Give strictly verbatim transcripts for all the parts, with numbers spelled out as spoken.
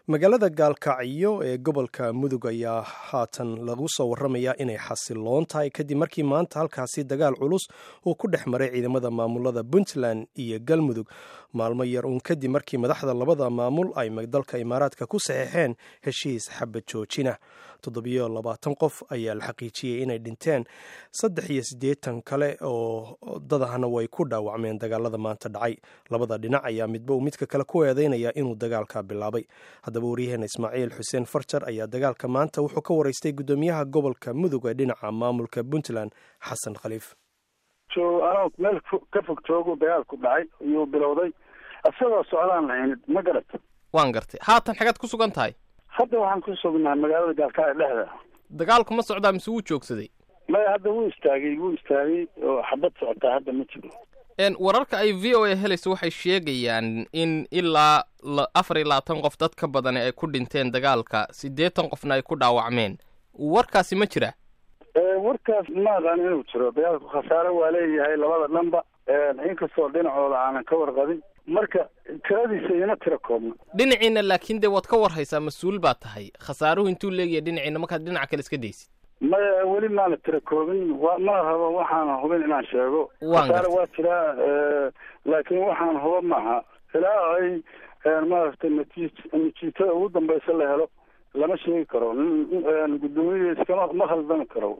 magaalada gaalkacyo ee gobolka mudug ayaa haatan lagu soo waramayaa inay xasiloon tahay kadib markii maanta halkaasi dagaal culus uu ku dhex maray ciidamada maamulada puntland iyo galmudug maalmo yar uun kadib markii madaxda labada maamul ay dalka imaaraadka ku saxeexeen heshiis xabad joojina toddobiyo labaatan qof ayaa la xaqiijiyey inay dhinteen saddex iyo siddeetan kale oo dadahana way ku dhaawacmeen dagaalada maanta dhacay labada dhinac ayaa midba uu midka kale ku eedeynaya inuu dagaalka bilaabay haddaba waryaheena ismaaciil xuseen farjar ayaa dagaalka maanta wuxuu ka waraystay guddoomiyaha gobolka mudug ee dhinaca maamulka puntland xasan khaliif anoo meel ka fog joogu dagaalku dhacay ayuu bilowday isagoo socdaan lahaynid ma garata waan gartay haatan xagaad ku sugan tahay hadda waxaan ku sugnahay magaalada gaalkacyo dhexda dagaalku ma socdaa mise wuu joogsaday maya hadda wuu istaagay wuu istaagay oo xabad socotaa hadda ma jiro wararka ay v o a helayso waxay sheegayaan in ilaa afar iyo labaatan qof dad ka badani ay ku dhinteen dagaalka siddeetan qofna ay ku dhaawacmeen warkaasi ma jira warkaas ma aqaan inuu jiro dagaalku khasaare waa leeyahay labada dhanba inkastoo dhinacooda aanan ka warqabin marka tiradiisa ina tira koobna dhinaciina laakiin dee waad ka warhaysaa mas-uul baa tahay khasaaruhu intuu leeyahay dhinaciina markaad dhinaca kale iska daysid maya weli maana tira koobin wa ma rabo waxaana hubin inaan sheego khasaare waa jiraa laakiin waxaan huba maaha ilaa ay maaragtay natiij natiijada ugu dambaysa la helo lama sheegi karo guddoomiyihiis kama ma khaldami karo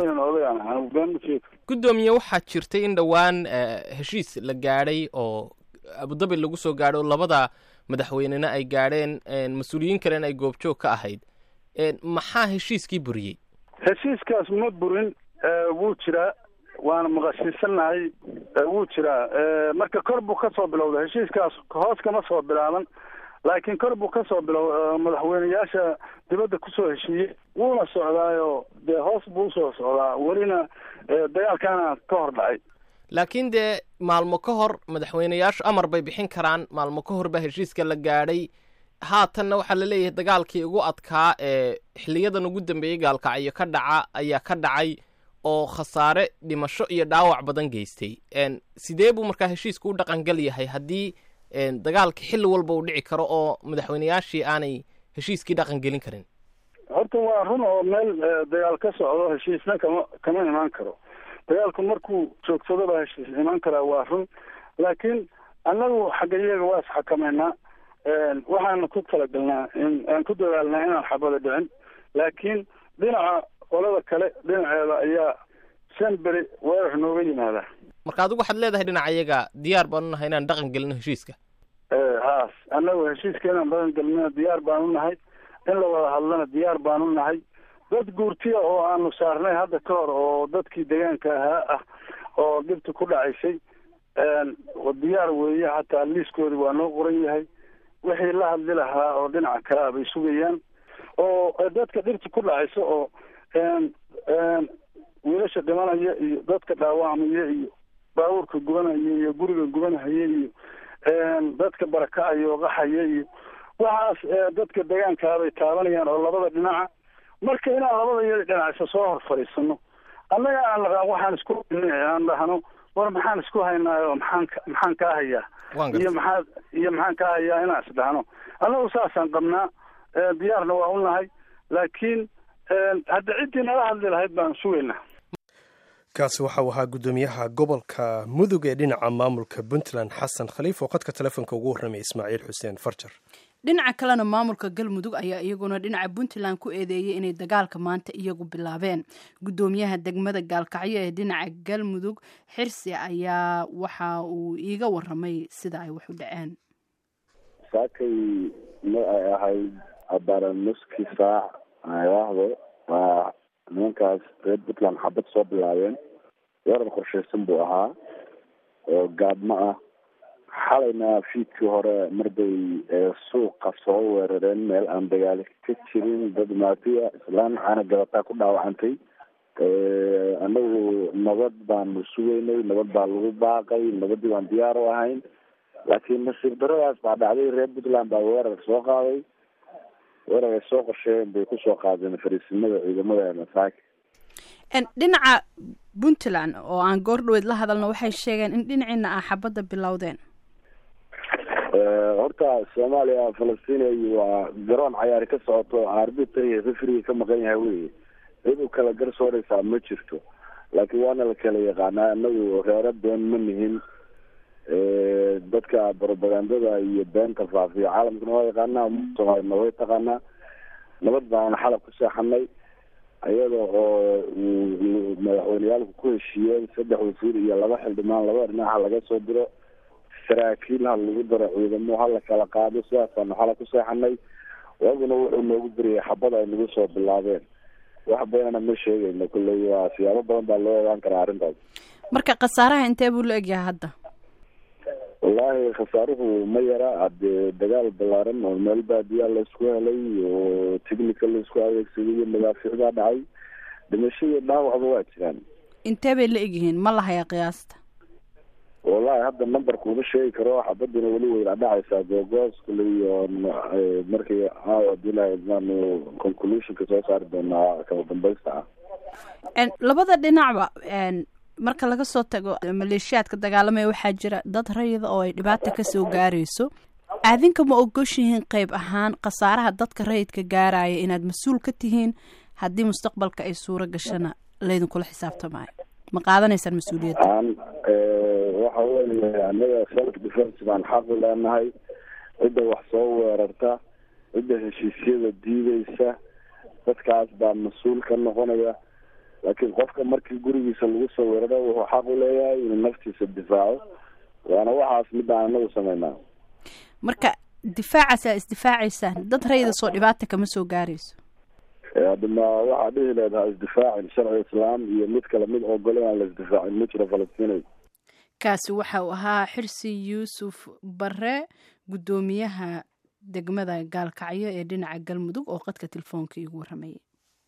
guddoomiye waxaa jirtay in dhowaan heshiis la gaadhay oo abudabi lagu soo gaadho labada madaxweynena ay gaadheen mas-uuliyiin kalena ay goobjoog ka ahayd maxaa heshiiskii buriyey heshiiskaas ma burin wuu jiraa waana maqashiisanahay wuu jiraa marka kor buu ka soo bilowda heshiiskaas hoos kama soo bilaaban laakiin kor buu ka soo bilow madaxweyneyaasha dibadda kusoo heshiiyey wuuna socdaayo dee hoos buu usoo socdaa welina dagaalkaana ka hor dhacay laakiin dee maalmo ka hor madaxweyneyaashu amar bay bixin karaan maalmo ka hor baa heshiiska la gaadhay haatanna waxaa la leeyahay dagaalkii ugu adkaa ee xiliyadan ugu dambeeyey gaalkacyo ka dhaca ayaa ka dhacay oo khasaare dhimasho iyo dhaawac badan geystay sidee buu markaa heshiisku u dhaqangal yahay haddii dagaalka xilli walba uu dhici karo oo madaxweyneyaashii aanay heshiiskii dhaqan gelin karin horta waa run oo meel dagaal ka socdo heshiisna kama kama imaan karo dagaalku markuu joogsado baa heshiis imaan karaa waa run laakiin annagu xagga iyaga waa isxakameynaa waxaana ku talagalnaa in aan ku dadaalnaa inaan xabada dhicin laakiin dhinaca qolada kale dhinaceeda ayaa shan beri weerar nooga yimaada marka adigu waxaad leedahay dhinaca iyaga diyaar baanu nahay inaan dhaqan gelino heshiiska haas annagu heshiiska inaan dhaqan gelino diyaar baanu nahay in la wada hadlana diyaar baanu nahay dad guurtiya oo aanu saarnay hadda ka hor oo dadkii deegaanka ahaa ah oo dhibta ku dhacaysay diyaar weeye hataa liiskoodi waa noo qoran yahay wixii la hadli lahaa oo dhinaca kalea bay sugayaan oo dadka dhibta ku dhacaysa oo wiilasha dhimanaya iyo dadka dhaawacmaya iyo baabuurka gubanaya iyo guriga gubanahaya iyo dadka barakacaya oo qaxaya iyo waxaas dadka deegaankaabay taabanayaan oo labada dhinaca marka inaan labada iyada dhinacisa soo hor fadhiisano annaga aan naqaan waxaan isku aan dhahno war maxaan isku haynaayo maxaan maxaan kaa hayaa iyo maxaa iyo maxaan kaa hayaa inaan isdhahno annagu saasaan qabnaa diyaarna waa u nahay laakiin hadda ciddii nala hadli lahayd baan sugaynaa kaasi waxau ahaa guddoomiyaha gobolka mudug ee dhinaca maamulka puntland xasan khaliif oo khadka telefoonka ugu warramay ismaaciil xuseen farjar dhinaca kalena maamulka galmudug ayaa iyaguna dhinaca puntland ku eedeeyay inay dagaalka maanta iyagu bilaabeen guddoomiyaha degmada gaalkacyo ee dhinaca galmudug xirsi ayaa waxa uu iiga warramay sida ay wax u dhaceen saakay ma ay ahayd abaaran nuskii saac ayaahdo waa nimankaas reer puntland xabad soo bilaabeen weerar qorshaysan buu ahaa oo gaadmo ah xalayna fiidkii hore marbay suuqa soo weerareen meel aan dagaal ka jirin dad maatiya islaan caana gabataa ku dhaawacantay annagu nabad baanu sugaynay nabad baa lagu baaqay nabadii baan diyaar u ahayn laakiin nasiib daradaas baa dhacday reer puntland baa weerar soo qaaday weerar ay soo qorsheeyeen bay kusoo qaadeen fariisimada ciidamada masaaki dhinaca puntland oo aan goor dhaweyd la hadalno waxay sheegeen in dhinaciina ah xabadda bilowdeen horta soomaaliya falastiin waa garoon cayaari ka socoto arbiter iyo refriga ka maqan yahay wey cid u kala garsooraysaa ma jirto laakiin waana la kala yaqaanaa anagu reero been ma nihin dadka propagandada iyo beenta faafiya caalamkana waa yaqaanaa soomaalina way taqaanaa nabad baana xalab ku seexanay ayada oo madaxweyneyaalku ku heshiiyeen saddex wasiir iyo laba xildhibaan laba dhinaca laga soo diro saraakiil ha lagu daro ciidamo ha la kala qaado sidaasaanu xala ku seexanay waaguna wuxuu noogu diriyay xabad ay nagu soo bilaabeen wax badanna ma sheegayno kulley waa siyaabo badan baa loo ogaan karaa arrintaas marka khasaaraha intee buu la egyahay hadda wallaahi khasaaruhu ma yara hadee dagaal balaaran oo meel baadiyaa laisku helay oo technical laisku adeegsaday iyo madaafiicdaa dhacay dhimashadii dhaawacba waa jiraan intee bay la egyihiin ma lahaya qiyaasta wallahi hadda numberka uma sheegi karo xabadina weli way dhacaysaa googoos kule iyo markii hadii lahaydmaanu conclusionka soo saari doonaa kala dambaysta ah labada dhinacba marka laga soo tago maleeshiyaadka dagaalamaya waxaa jira dad rayida oo ay dhibaata kasoo gaarayso aadinka ma ogoshihiin qayb ahaan khasaaraha dadka rayidka gaaraya inaad mas-uul ka tihiin haddii mustaqbalka ay suuro gashana laydinkula xisaabtamaayo ma qaadanaysaan mas-uuliyadda waxa weeye anaga self defence baan xaq u leenahay cidda wax soo weerarta cidda heshiisyada diideysa dadkaas baa mas-uul ka noqonaya laakiin qofka markii gurigiisa lagu soo weeraro wuxuu xaq u leeyahay inuu naftiisa difaaco waana waxaas midaan anagu sameynaa marka difaacaas aa isdifaacaysaan dad rayida soo dhibaata kama soo gaarayso hadima waxaa dhihi leedaha isdifaacin sharci islaam iyo mid kale mid ogole aan la isdifaacin ma jiro falastiinay kaasi waxa uu ahaa xirsi yuusuf bare guddoomiyaha degmada gaalkacyo ee dhinaca galmudug oo qadka telefoonka iigu warramayay